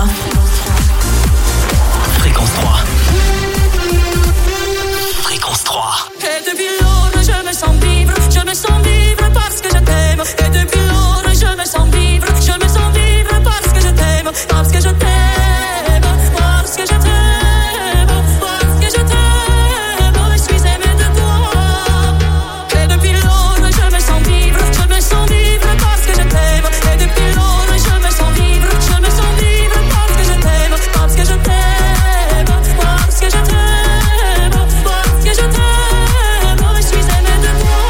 3. Fréquence 3. Fréquence 3. Et depuis lors je me sens vivre parce que je t'aime. Et depuis lors je me sens vivre parce que je t'aime. Parce que je t'aime, parce que je t'aime, parce que je t'aime. Je suis aimée de toi. Et depuis lors je me sens vivre parce que je t'aime. Et depuis lors je me sens vivre parce que je t'aime. Parce que je t'aime, parce que je t'aime, parce que je t'aime. Je suis aimée de toi.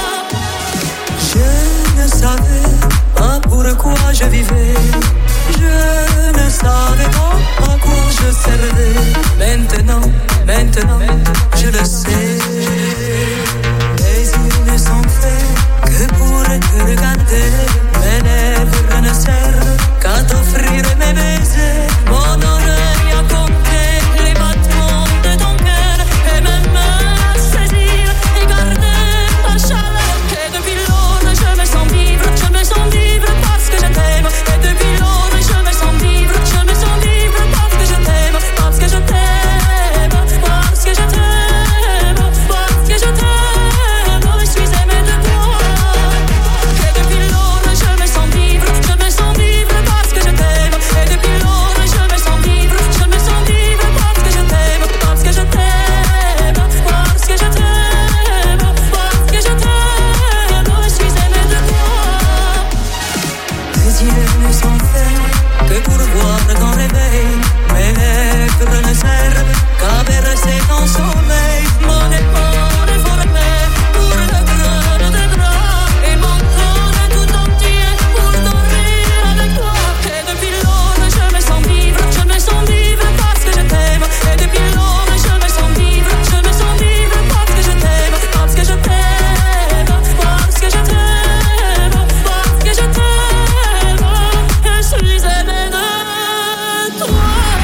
Je ne savais pas pourquoi je vivais. Je ne savais pas à quoi je servais. Maintenant, je le sais. Les yeux ne sont faits que pour te regarder. Mes lèvres ne servent qu'à t'offrir mes baisers. Mon oreille a compté les battements de ton cœur. Et mes mains à saisir et garder ta chaleur. Et depuis lors je me sens vivre parce que je t'aime. Et depuis lors je me sens vivre parce que je t'aime. Parce que je t'aime, parce que je t'aime, parce que je t'aime. Je suis aimée de toi. Et depuis lors je me sens vivre parce que je t'aime. Et depuis lors je me sens vivre parce que je t'aime. Parce que je t'aime, parce que je t'aime, parce que je t'aime. Je suis aimée de toi. Les yeux ne sont faits que pour voir ton réveil. Mes lèvres ne servent qu'à bercer ton sommeil. Mon épaule est formée pour le crâne des bras. Et mon corps est tout entier pour dormir avec toi. Et depuis lors je me sens vivre parce que je t'aime. Et depuis lors je me sens vivre parce que je t'aime. Parce que je t'aime, parce que je t'aime, parce que je t'aime. Je suis aimée de toi.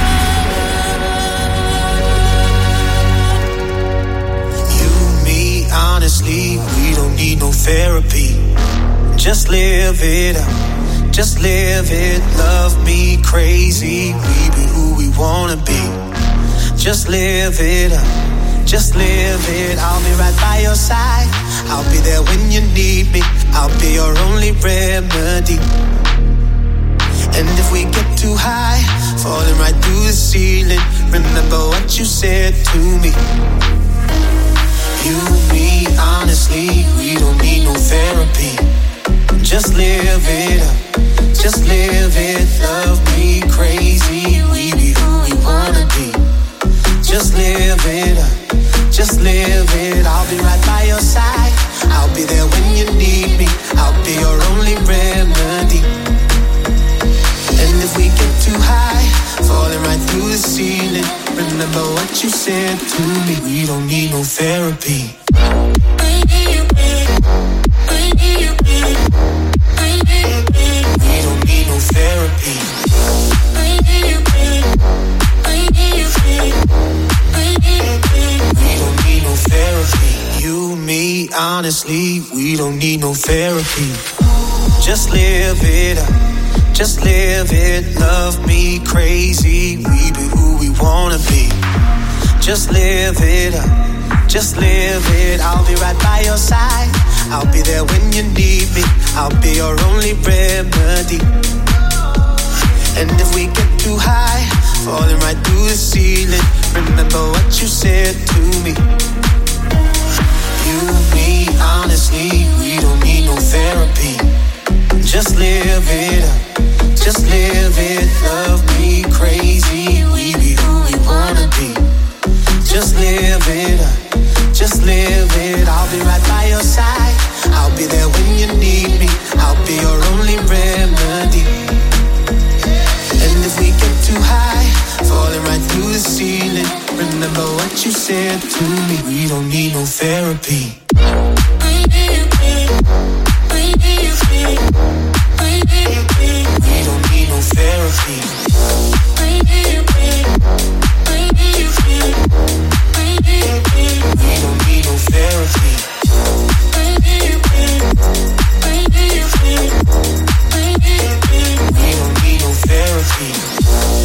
You, me, honestly, we don't need no therapy. Just live it up, just live it. Love me crazy, we be who we wanna be. Just live it up, just live it. I'll be right by your side, I'll be there when you need me. I'll be your only remedy. And if we get too high, falling right through the ceiling, remember what you said to me. You, me, honestly, we don't need no therapy. Just live it up, just live it. Love me crazy, we be who we wanna be. Just live it up, just live it. I'll be right by your side, I'll be there when you need me. I'll be your only remedy. And if we get too high, falling right through the ceiling, remember what you said to me. We don't need no therapy. We don't need no therapy. We don't need no therapy. You, me, honestly, we don't need no therapy. Just live it up, just live it. Love me crazy, we be who we wanna be. Just live it up, just live it. I'll be right by your side, I'll be there when you need me. I'll be your only remedy. And if we get too high, falling right through the ceiling, remember what you said to me. You, me, honestly, we don't need no therapy. Just live it up, just live it. Love me crazy, we be who we wanna be. Just live it up, just live it. I'll be right by your side, I'll be there when you need me. I'll be your only remedy. And if we get too high, falling right through the ceiling, remember what you said to me. We don't need no therapy. We don't need no therapy. We don't need no therapy. We don't need no therapy.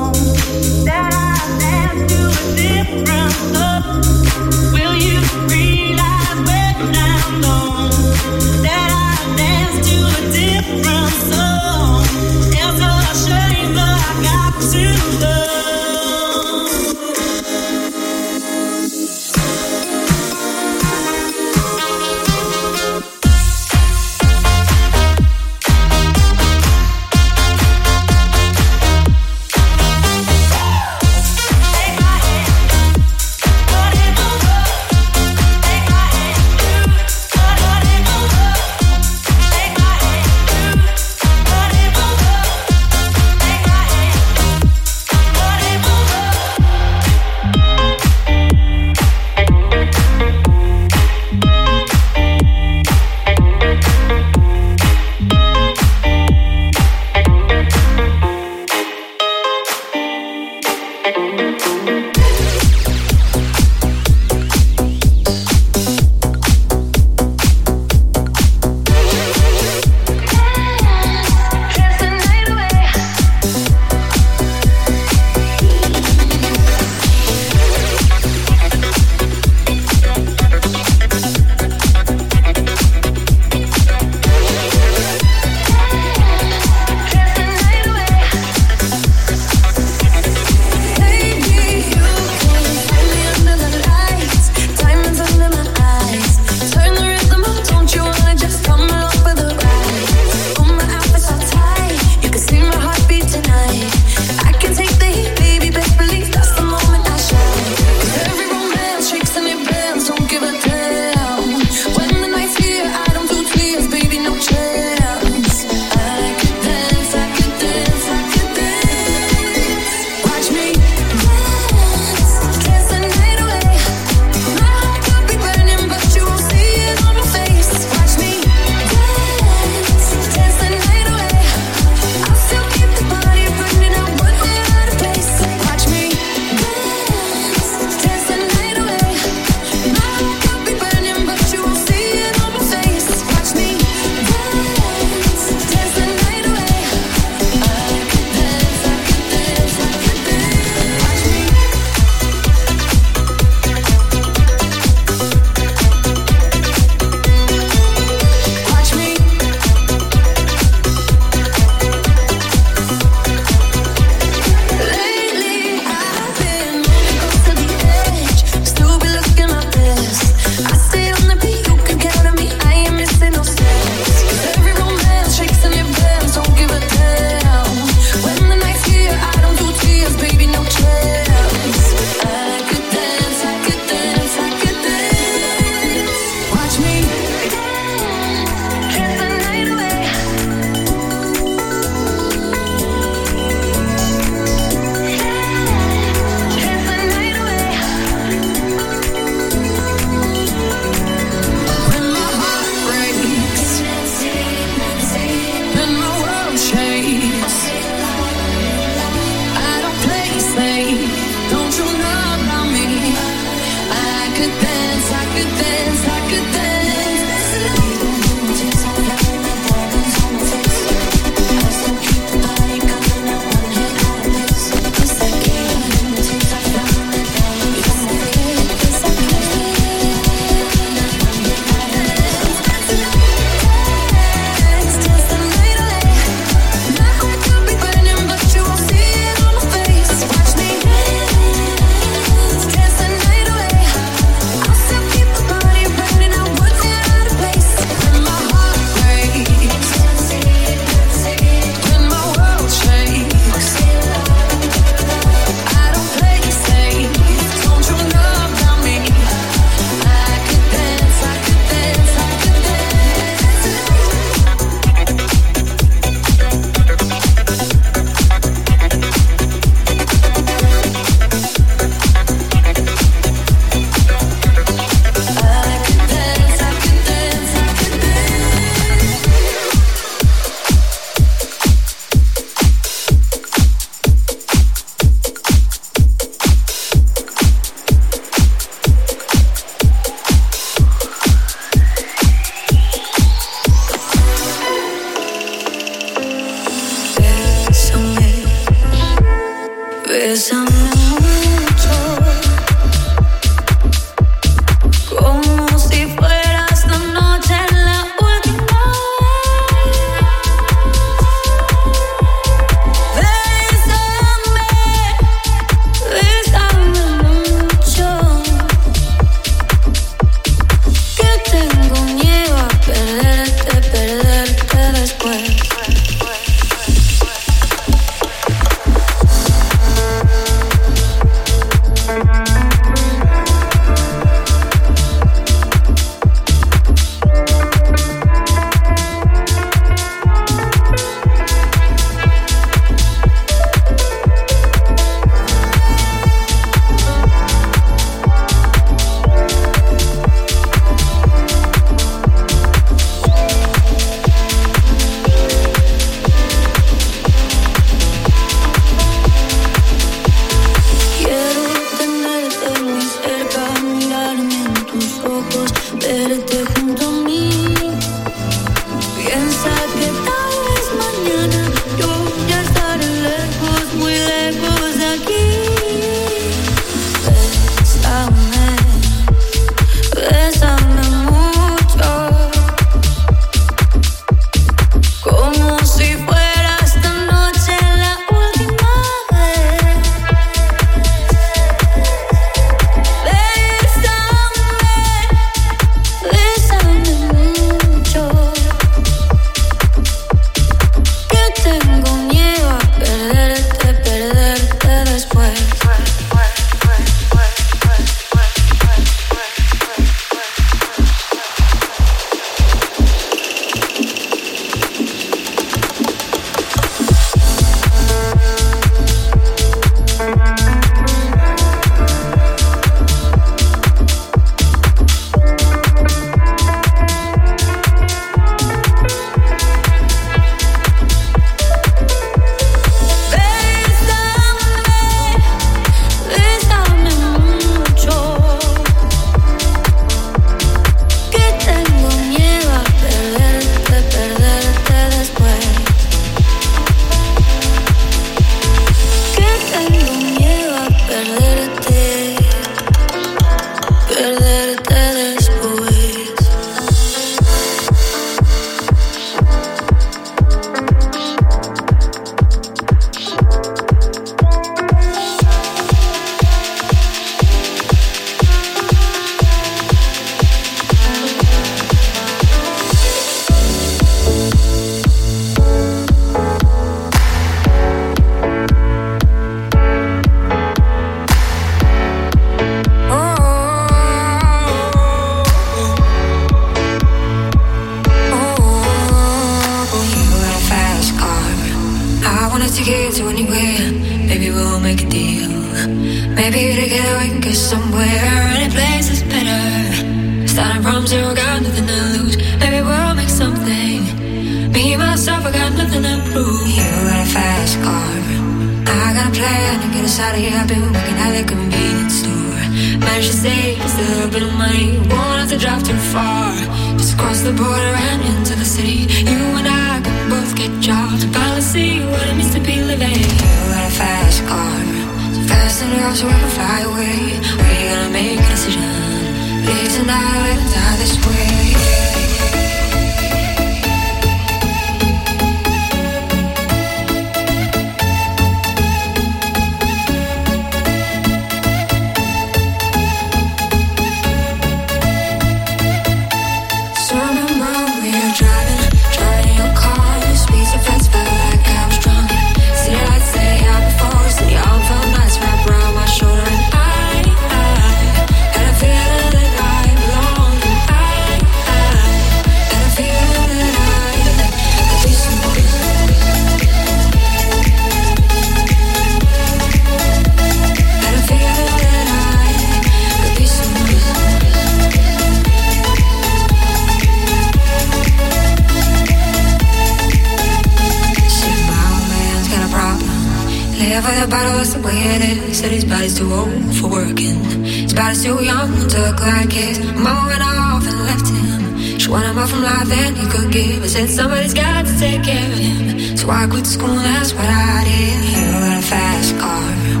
So I quit school, that's what I did. You got a fast car,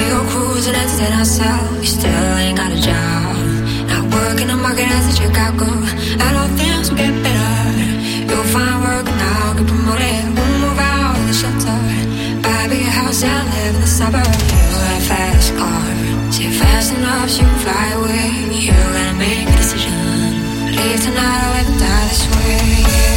We go cruising, entertain ourselves. We still ain't got a job. Not working the market as a checkout girl. And all things will get better. You'll find work and I'll get promoted. We'll move out of the shelter. Buy a bigger house and live in the suburbs. You got a fast car. Say fast enough so you can fly away. You gotta make a decision. Leave tonight or let me die this way.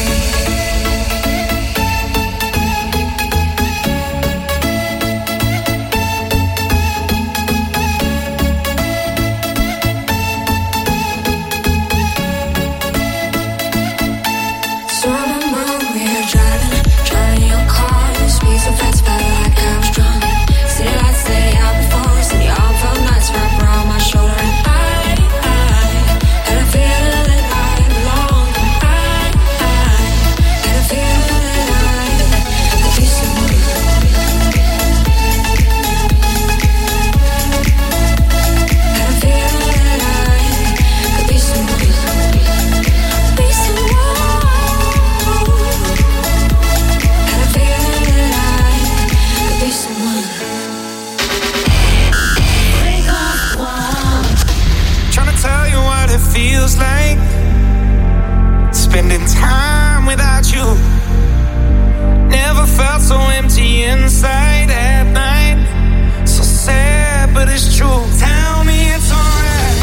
Spending time without you. Never felt so empty inside at night. So sad, but it's true. Tell me it's alright.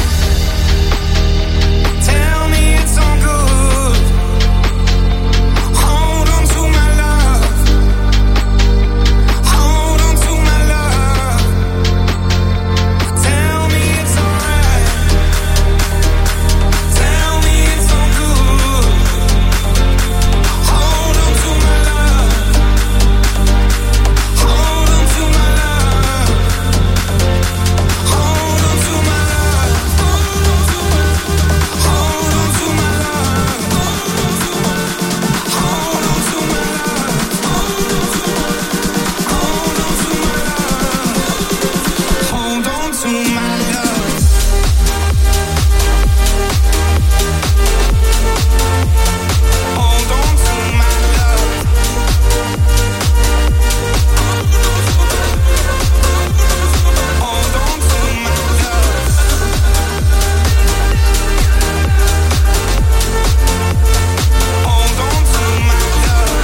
Tell me it's all good. Hold on to my love. Hold on to my love. Tell me it's alright. Tell me it's all good. Hold on to my love. Hold on to my love. Hold on to my love. Hold on to my love. Hold on to my love. Hold on to my love. Hold on to my love. Hold on to my love. Hold on to my love. Hold on to my love.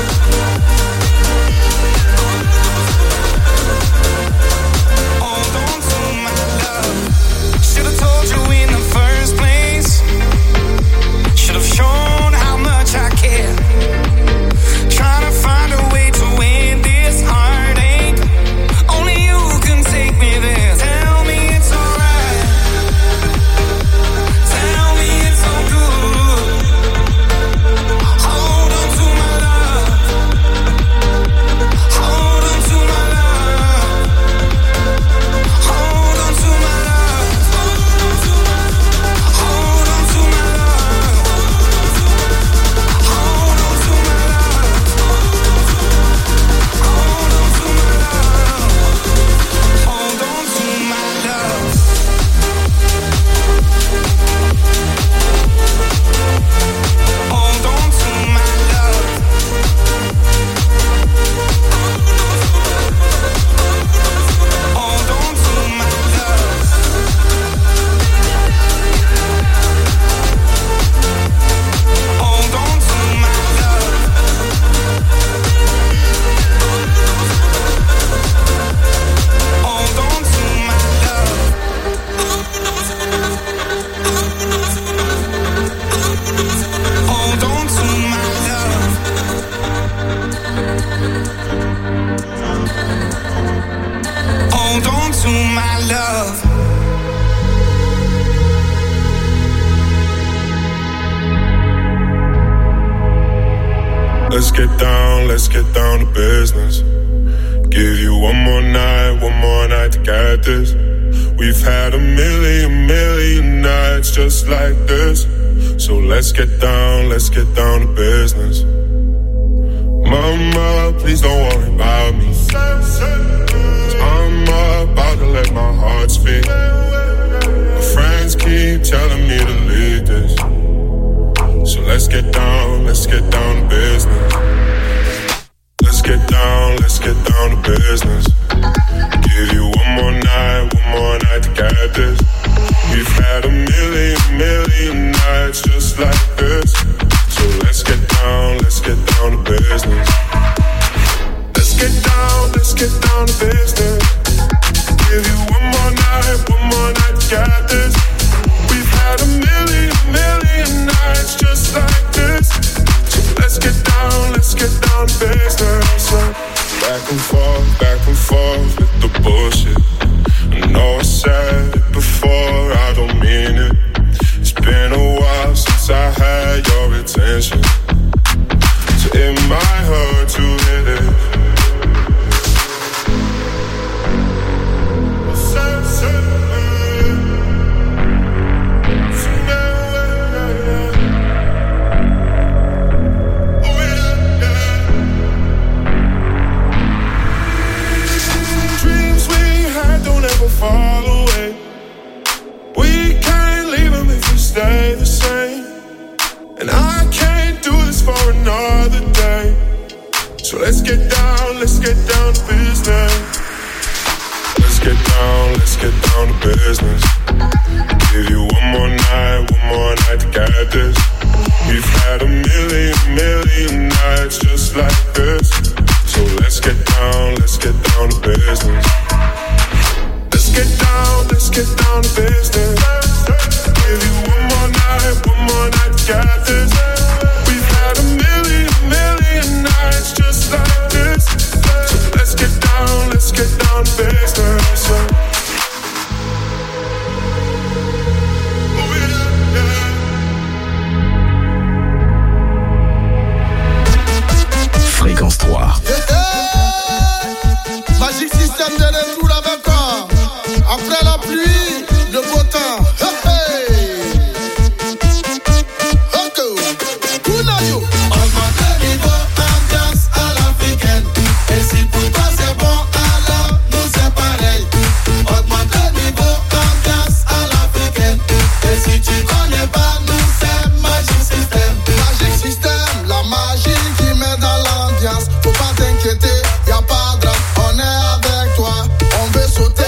Hold on to my love. Should've told you in the first place. Should've shown how much I care. Trying to find a way to end this heartache. Only you can take me there. Tell me it's alright. Tell me it's all good. Hold on to my love. Hold on to my love. Hold on to my love. Hold on to my love. Hold on to my love. Hold on to my love. Hold on to my love. Hold on to my love. Hold on to my love. Hold on to my love. Hold on to my love. Hold on to my love. Hold on to my love. Let's get down to business. Give you one more night to get this. We've had a million nights just like this. So let's get down to business. Mama, please don't worry about me. 'Cause I'm about to let my heart speak. My friends keep telling me to leave this. So let's get down to business. Let's get down to business. Give you one more get this. We've had a million nights just like this. So let's get down to business. Let's get down to business. Give you one more night to get this. We've had a million nights just like this. So let's get down to business. Back and forth with the bullshit. I know I said it before, I don't mean it. It's been a while since I had your attention. So it might hurt to hit it. Fall away. We can't leave them if we stay the same. And I can't do this for another day. So let's get down to business. Let's get down to business. Give you one more night to get this. We've had a million nights just like this. So let's get down to business. Let's get down to business. Give you one more night to get this. We've had a million nights just like this. So let's get down to business. Fréquence 3. Magic System de retour avec quoi? Après la pluie, le beau temps. Hey, okay. Kunayo. Augmente le niveau, ambiance à l'africaine. Et si pour toi c'est bon, alors nous c'est pareil. Augmente le niveau, ambiance à l'africaine. Et si tu connais pas, nous c'est Magic System. Magic System, la magie qui met dans l'ambiance. Faut pas t'inquiéter, y'a pas de drame. On est avec toi, on veut sauter.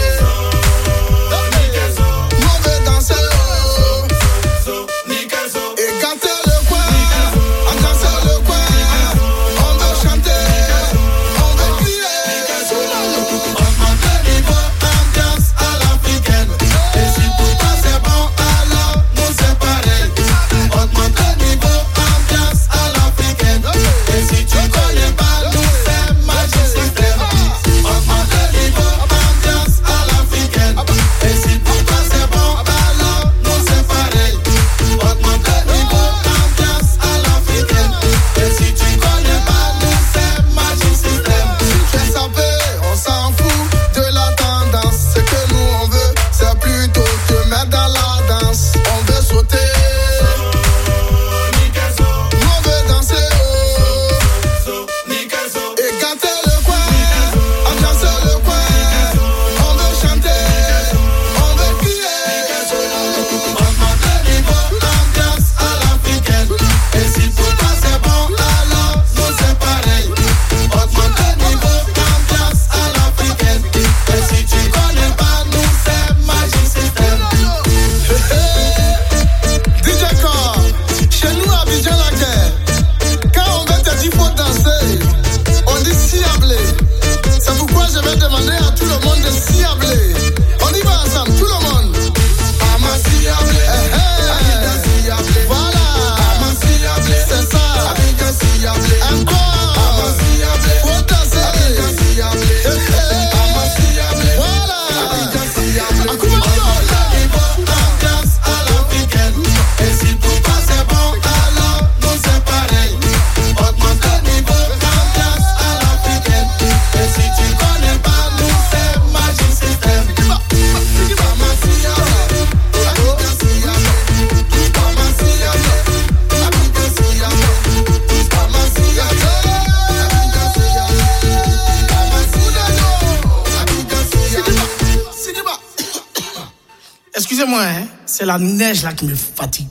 Excusez-moi, hein, c'est la neige là qui me fatigue.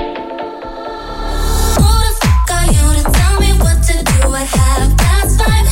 Have past 5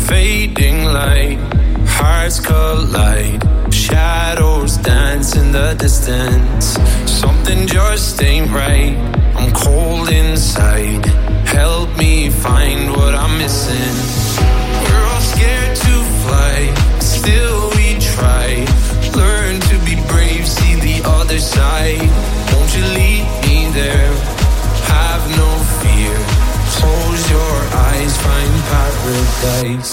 fading light, hearts collide, shadows dance in the distance. Something just ain't right, I'm cold inside. Help me find what I'm missing. We're all scared to fly, still we try. Learn to be brave, see the other side. Won't you lead me there? Have no fear. Close your eyes, find paradise.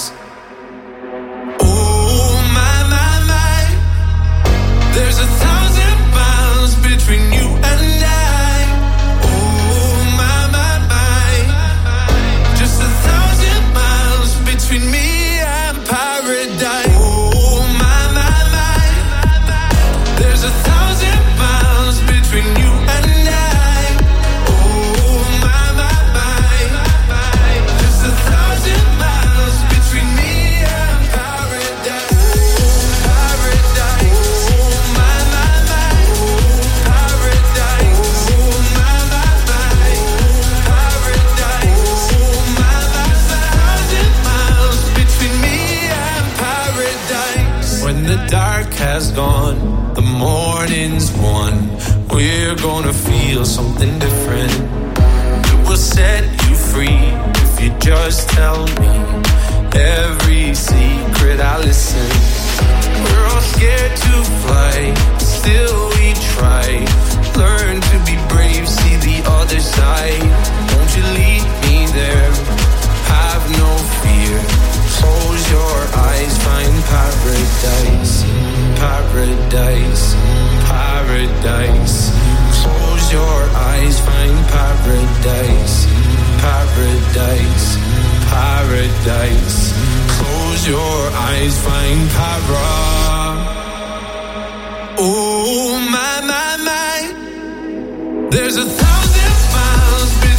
Oh my, my, my. There's 1,000 miles between you and I. Oh my, my, my. Just 1,000 miles between me and paradise. Oh my, my, my. There's 1,000 miles between you and I. Oh my, my, my. Just 1,000 miles between me and paradise. Paradise. Oh my, my, my. Paradise. Oh my, my, my. Paradise. Oh my, my, my. 1,000 miles between me and paradise. When the dark has gone, the morning's won. We're gonna feel something different. It will set you free if you just tell me every secret. I listen. We're all scared to fly, still we try. Learn to be brave, see the other side. Won't you lead me there? Have no fear. Close your eyes, find paradise. Paradise, paradise. Close your eyes, find paradise. Paradise, paradise. Close your eyes, find paradise. Oh my, my, my. There's 1,000 miles between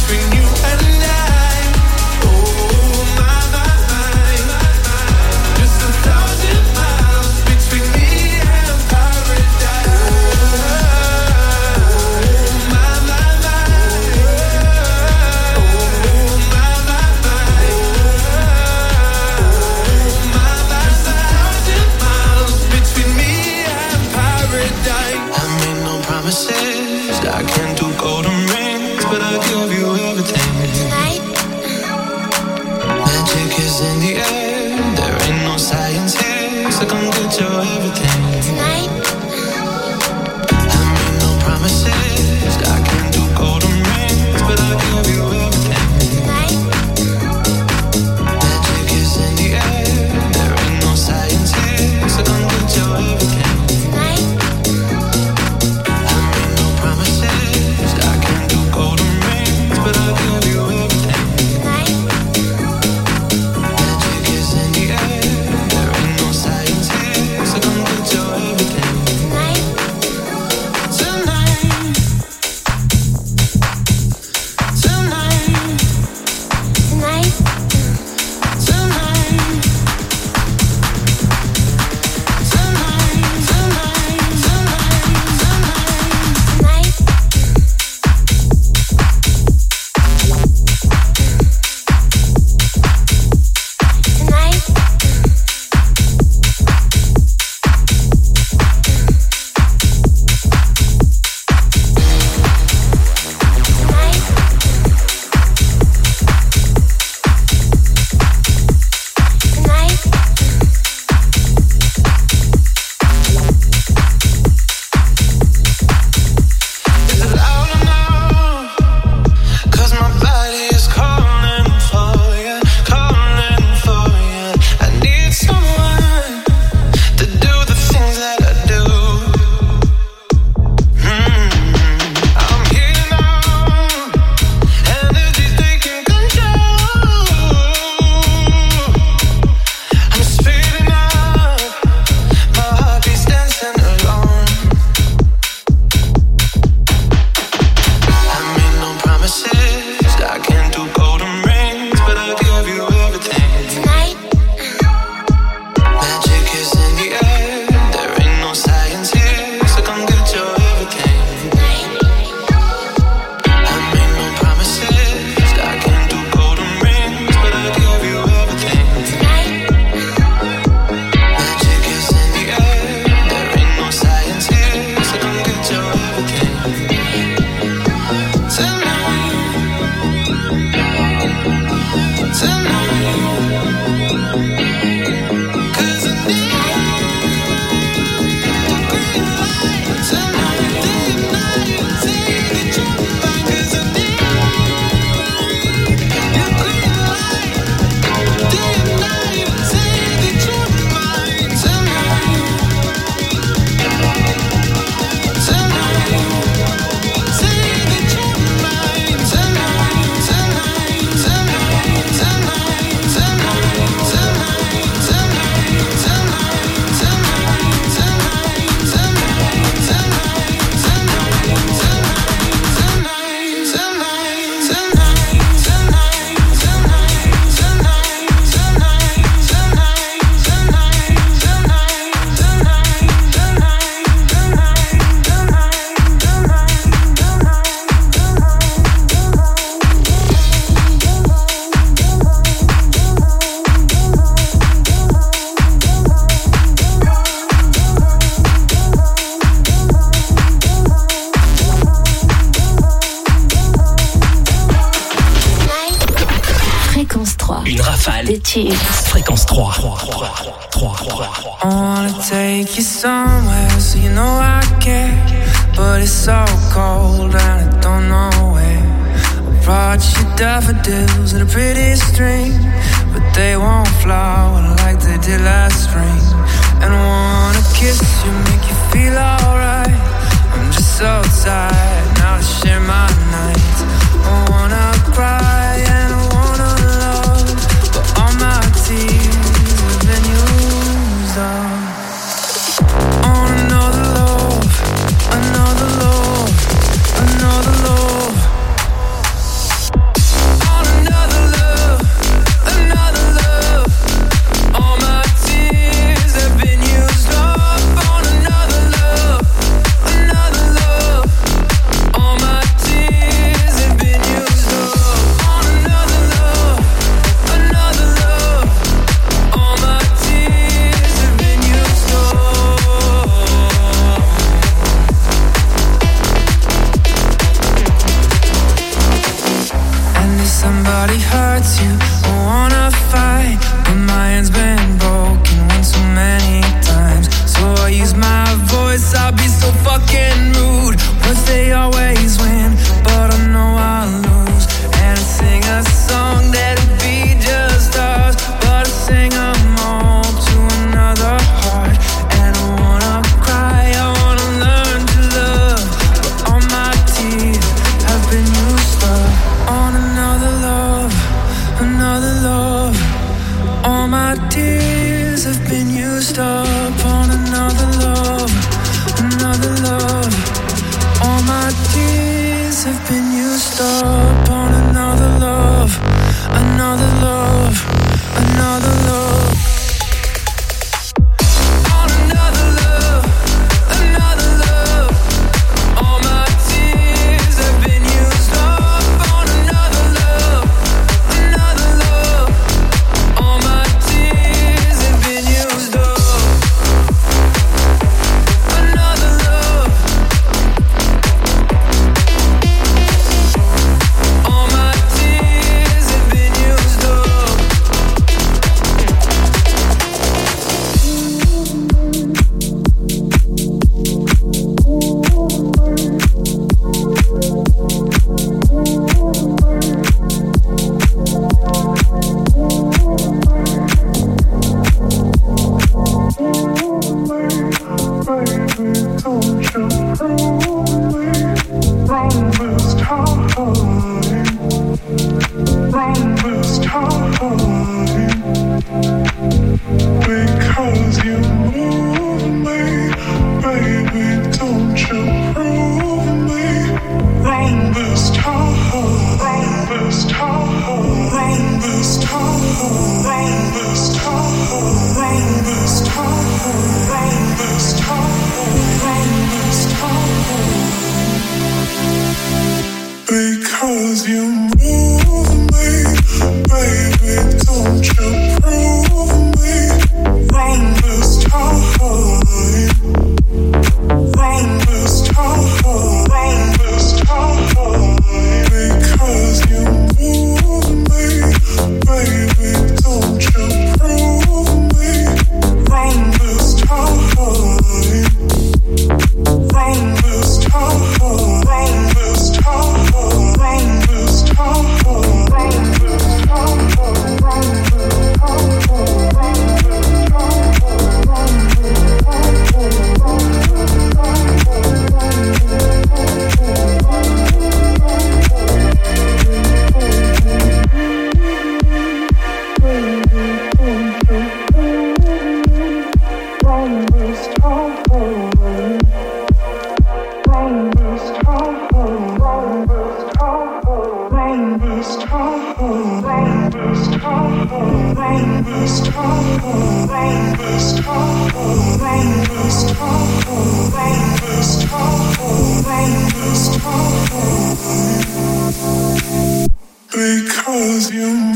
Une rafale de tubes. Fréquence 3. I wanna take you somewhere so you know I care. But it's so cold and I don't know where. I brought you daffodils and a pretty string, but they won't flower like they did last spring. And I wanna kiss you, make you feel alright. I'm just so tired now to share my nights. I wanna cry and I wanna love, but all my tears have been used up. On another love, another love, another love. On another love, another love. All my tears have been used up. On another love, another love. All my tears have been used up. On another love, another love. All my tears have been used up. And if somebody hurts you, I wanna fight, but my hand's been broken one too many times. So I use my voice, I'll be so fucking rude. But they always win, but I know I'll lose. And I sing a song that'll be just ours, but I sing them all to another heart. And I wanna cry, I wanna learn to love, but all my tears have been used up. On another love, another love. All my tears have been used up. On another love, another love. All my tears have been used up. On another love, another love, another love. On another love, another love. All my tears have been used up. On another love, another love. All my tears have been used up. Another love. All my tears have been used up. Because you move me, baby, don't you prove me wrong this time, wrong this time, wrong this time, wrong this time, wrong this time, wrong this time, wrong this time. Because you move me, baby, don't you prove me wrong this time, wrong this time, wrong this time. Because you move me, baby, don't you prove me wrong this time, wrong this time, wrong this time, wrong this time, wrong this time, wrong because you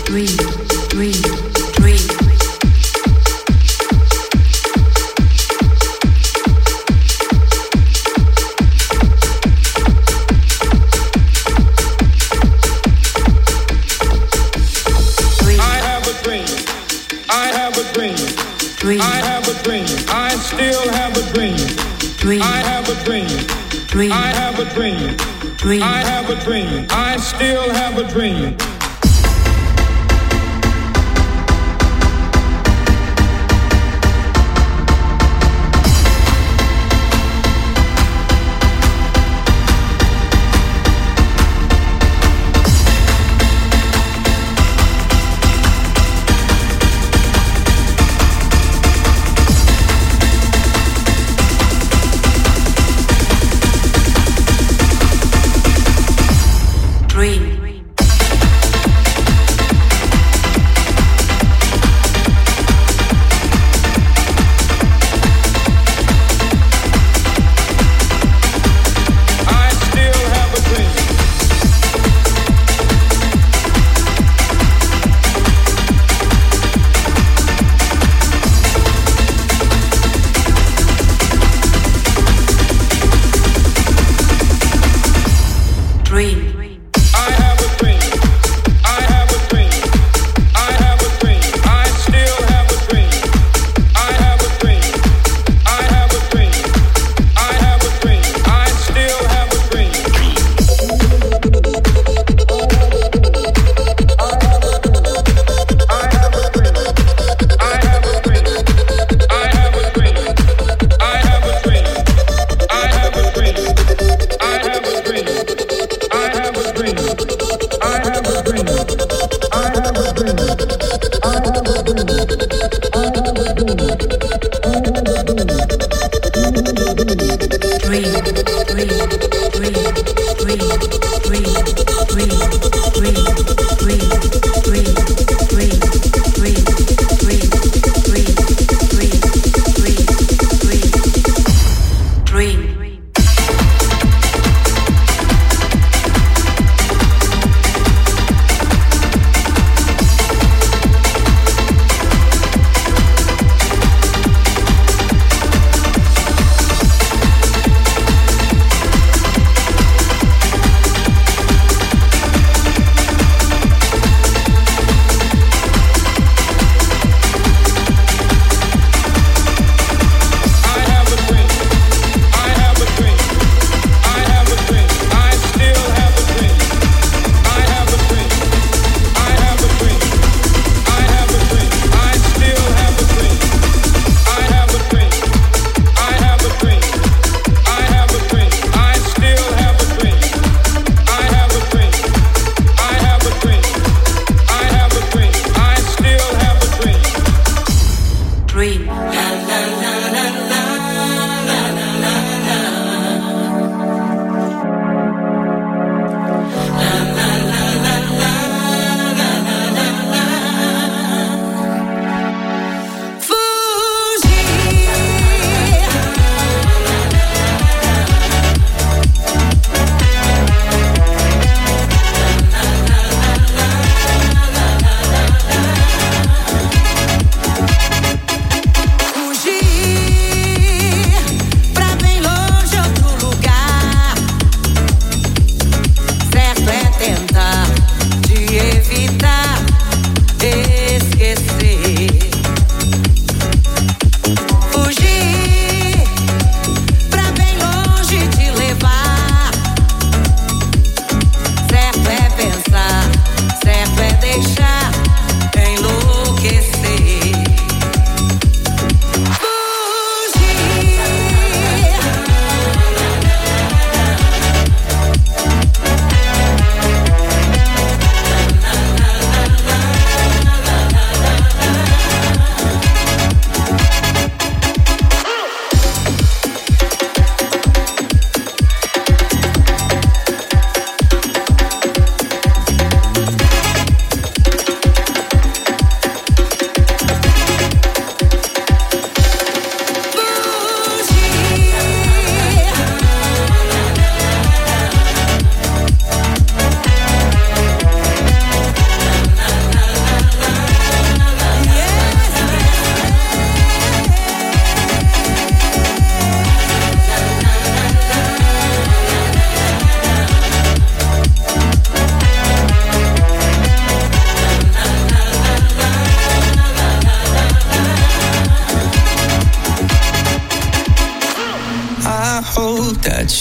I still have a dream. Dream.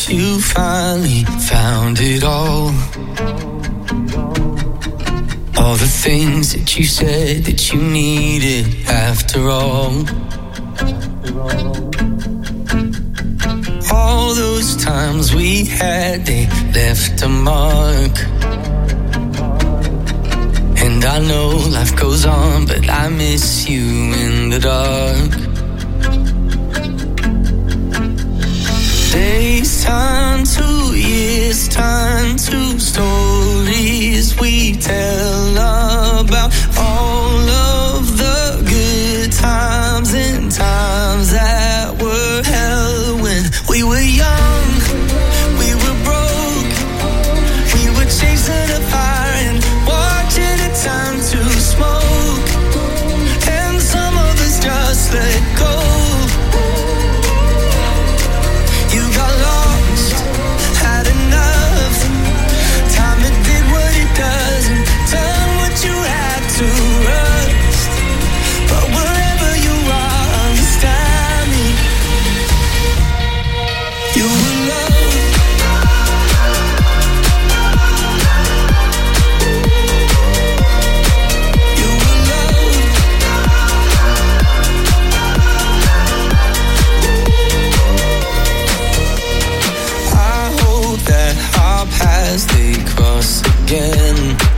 guess you finally found it all. All the things that you said that you needed after all. All those times we had, they left a mark. And I know life goes on, but I miss you in the dark. Days turn to years, turn to stories we tell about all of the good times and times that were hell when we were young, we were broke, we were chasing a fire and watching it turn to smoke, and some of us just let go. You got lost, had enough. Time it did what it does and done what you had to rust. But wherever you are, understand me. You were loved. You were loved. I hope that our paths they cross again.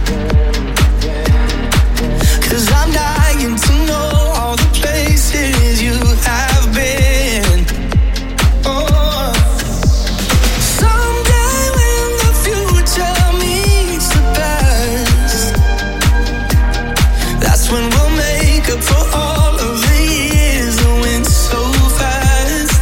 'Cause I'm dying to know all the places you have been. Oh. Someday when the future meets the past, that's when we'll make up for all of the years that went so fast.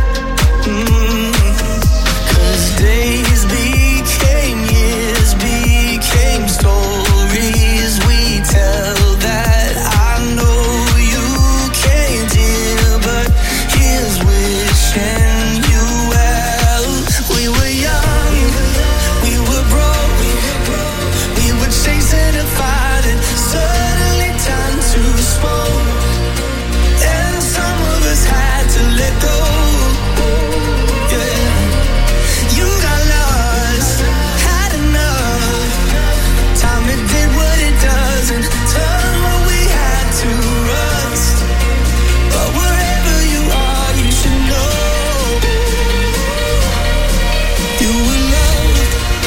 'Cause days became years, became stories we tell that I know you can't hear, but here's wishing you well. We were young, we were broke, we were chasing a fire that suddenly turned to smoke, and some of us had to let go. Yeah. You got lost, had enough. Time it did what it does and turned what we had to rust. But wherever you are, you should know you were loved.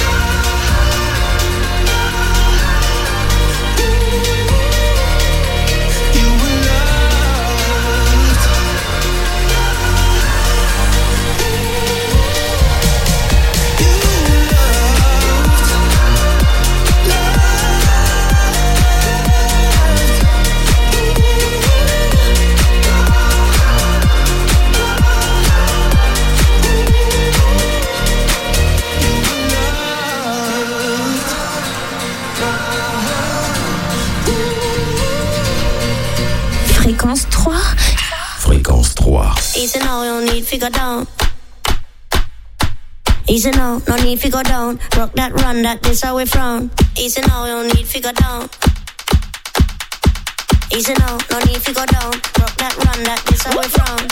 You were loved. You were loved. Fréquence 3. Fréquence 3. Easy now, you don't need figure down. Easy now, no need figure down. Rock that, run that, this how we frown. Easy now, you don't need figure down. Easy now, no need figure down. Rock that, run that, this how we frown.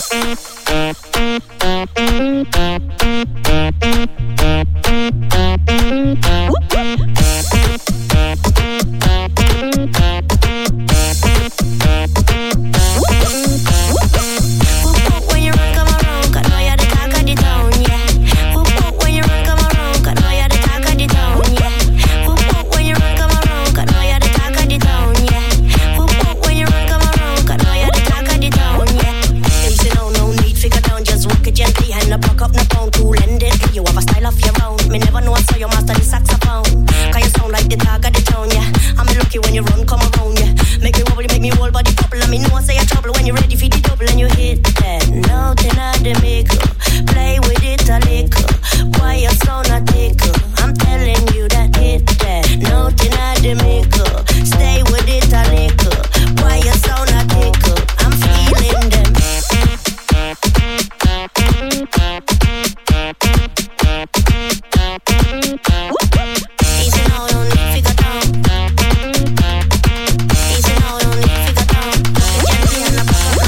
When you run, come around, 'cause know you're the talk of the town, yeah. When you run, come around, 'cause know you're the talk of the town, yeah. When you run, come around, 'cause know you're the talk of the town, yeah. When you run, come around, 'cause know you're the talk of the town, yeah. Easy now, no need figure down, just walk it gently and no pluck up no pound to lend it. You have a style of your own. Me never know I saw you master the saxophone. 'Cause you sound like the talk of the town, yeah. I'm lucky when you run, come around, yeah. Make me wobble, make me whole body bubble. And me know I say you're trouble when you're ready for the double and you hit that. Nothing I the maker. Play with it a little. Why you sound a tickle? I'm telling you that hit that. Nothing I the maker. Stay with it a little. Why you sound a tickle? I'm feeling them. Easy now, you don't need figure down. Easy now, you don't need figure down. Gently and I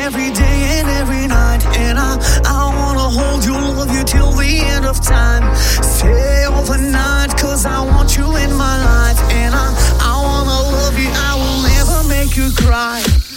every day and every night. And I wanna hold you, love you till the end of time. Stay overnight, cause I want you in my life. And I wanna love you, I will never make you cry.